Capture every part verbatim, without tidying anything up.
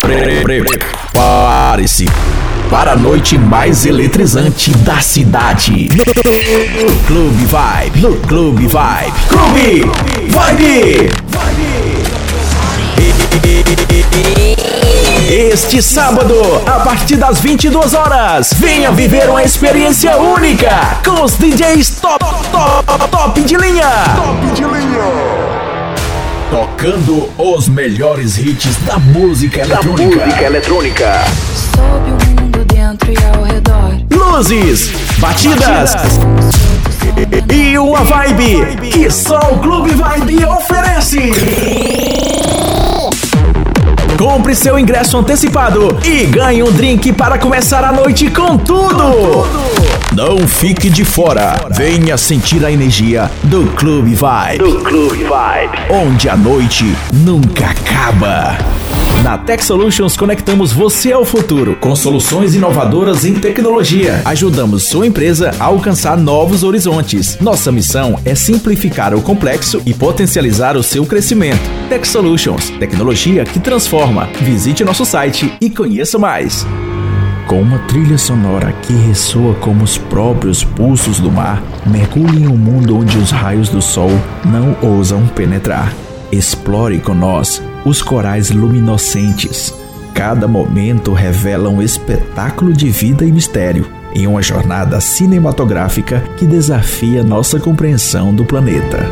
Prepare-se para a noite mais eletrizante da cidade. Clube Vibe, no Clube Vibe. Clube Vibe! Este sábado, a partir das vinte e duas horas, venha viver uma experiência única com os D Js top, top, top de linha. Top de linha. Tocando os melhores hits da música eletrônica. Da música eletrônica. Sob o mundo dentro e ao redor. Luzes, batidas, batidas. E uma vibe que só o Clube Vibe oferece. Compre seu ingresso antecipado e ganhe um drink para começar a noite com tudo. Não fique de fora. Venha sentir a energia do Clube Vibe. Do Clube Vibe, onde a noite nunca acaba. Na Tech Solutions conectamos você ao futuro com soluções inovadoras em tecnologia. Ajudamos sua empresa a alcançar novos horizontes. Nossa missão é simplificar o complexo e potencializar o seu crescimento. Tech Solutions, tecnologia que transforma. Visite nosso site e conheça mais. Com uma trilha sonora que ressoa como os próprios pulsos do mar, mergulhe em um mundo onde os raios do sol não ousam penetrar. Explore com nós os corais luminescentes. Cada momento revela um espetáculo de vida e mistério em uma jornada cinematográfica que desafia nossa compreensão do planeta.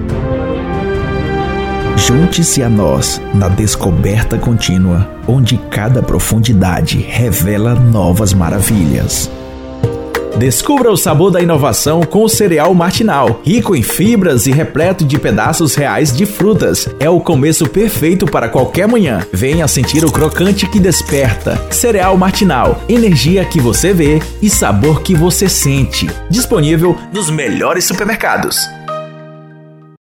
Junte-se a nós na descoberta contínua, onde cada profundidade revela novas maravilhas. Descubra o sabor da inovação com o cereal matinal, rico em fibras e repleto de pedaços reais de frutas. É o começo perfeito para qualquer manhã. Venha sentir o crocante que desperta. Cereal matinal, energia que você vê e sabor que você sente. Disponível nos melhores supermercados.